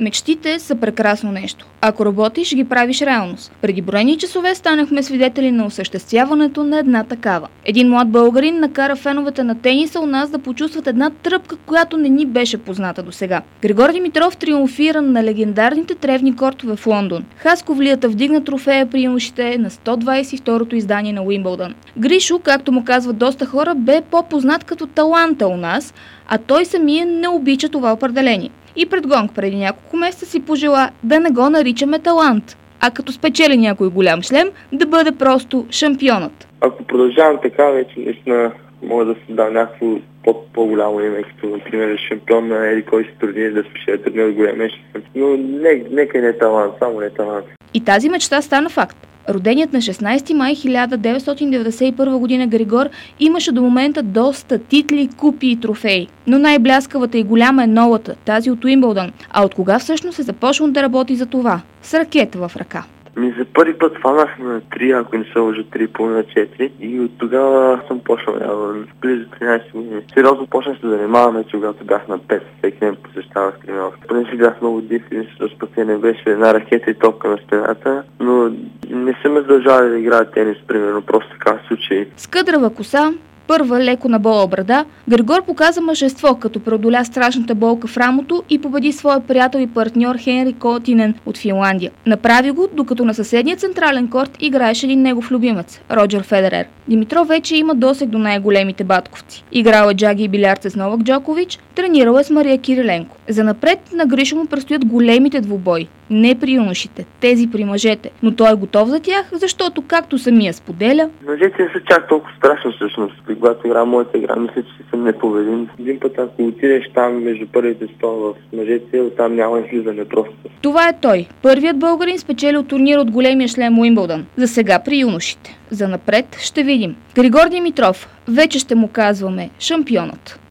Мечтите са прекрасно нещо. Ако работиш, ги правиш реалност. Преди броени часове станахме свидетели на осъществяването на една такава. Един млад българин накара феновете на тениса у нас да почувстват една тръпка, която не ни беше позната досега. Григор Димитров триумфира на легендарните тревни кортове в Лондон. Хасковлията вдигна трофея при юношите на 122-то издание на Уимбълдън. Гришо, както му казват доста хора, бе по-познат като таланта у нас, а той самия не обича това определение. И пред гонг преди няколко месеца си пожела да не го наричаме талант, а като спечели някой голям шлем, да бъде просто шампионът. Ако продължавам така, вече наистина мога да се дам някакво по-голямо име, като например шампион на еди кой си турнир, да спечеля турнир от голям меч. Но нека не е талант, само не е талант. И тази мечта стана факт. Роденият на 16 май 1991 година Григор имаше до момента доста титли, купи и трофеи. Но най-бляскавата и голяма е новата, тази от Уимбълдън. А от кога всъщност е започнал да работи за това? С ракета в ръка. За първи път фанах на 3, ако не се лъжа 3,5-4 и от тогава съм почнал близо 13 години. Сериозно почнах се занимаваме, когато бях на 5, всеки ден посещавах тренировка. Понеже бях много див и спасение беше една ракета и топка на стената, но не са ме задължали да играя тенис, примерно, просто така в случай. С къдрава коса, първа леко набола брада, Григор показа мъжество, като преодоля страшната болка в рамото и победи своя приятел и партньор Хенри Котинен от Финландия. Направи го, докато на съседния централен корт играеше един негов любимец – Роджер Федерер. Димитров вече има досег до най-големите батковци. Играл е джаги и билярд с Новак Джокович, тренирал е с Мария Кириленко. Занапред на Гришо му предстоят големите двубои. Не при юношите, тези при мъжете. Но той е готов за тях, защото, както самия споделя, мъжете не са чак толкова страшно всъщност. Когато игра моята игра, мисля, че съм непобедим. Един път, ако отидеш там между първите 100 в мъжете, оттам няма излизане просто. Това е той. Първият българин спечелил турнир от големия шлем Уимбълдън. За сега при юношите. Занапред ще видим. Григор Димитров, вече ще му казваме шампионът.